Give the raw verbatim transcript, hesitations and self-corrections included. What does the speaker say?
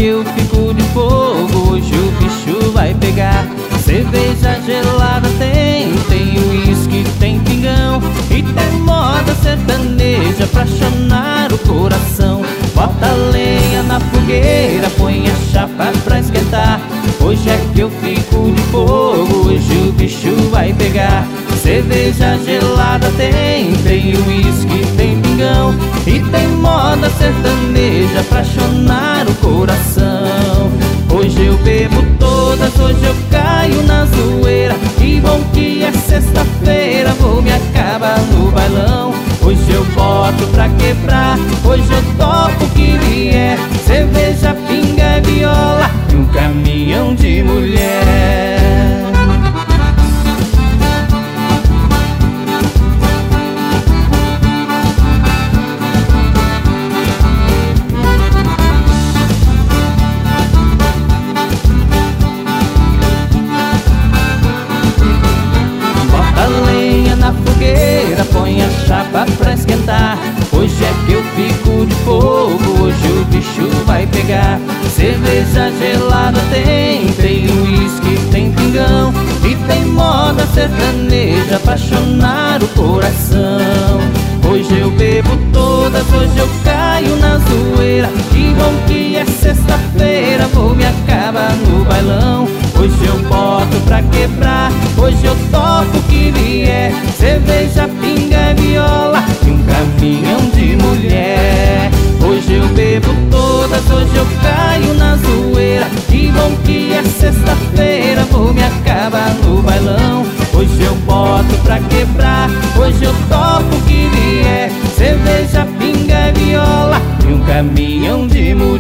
que eu fico de fogo, hoje o bicho vai pegar. Cerveja gelada tem, tem uísque, tem pingão e tem moda sertaneja pra chonar o coração. Bota lenha na fogueira, põe a chapa pra esquentar. Hoje é que eu fico de fogo, hoje o bicho vai pegar. Cerveja gelada tem, tem uísque, tem pingão e tem moda sertaneja pra chonar o coração. Hoje eu bebo todas, hoje eu caio na zoeira. Que bom que é sexta-feira, vou me acabar no bailão. Hoje eu boto pra quebrar, hoje eu topo o que vier. Cerveja, pinga e viola e um caminhão de mulher. Põe a chapa pra esquentar. Hoje é que eu fico de fogo, hoje o bicho vai pegar. Cerveja gelada tem, tem uísque, tem pingão e tem moda sertaneja pra chonar o coração. Hoje eu bebo todas, hoje eu caio na zoeira. Que bom que é sexta-feira, vou me acabar no bailão. Hoje eu boto pra quebrar, hoje eu topo o que vier. Cerveja, pinga e viola e um caminhão de mulher. Hoje eu bebo todas, hoje eu caio na zoeira. Que bom que é sexta-feira, vou me acabar no bailão. Hoje eu boto pra quebrar, hoje eu topo o que vier. Cerveja, pinga e viola e um caminhão de mulher.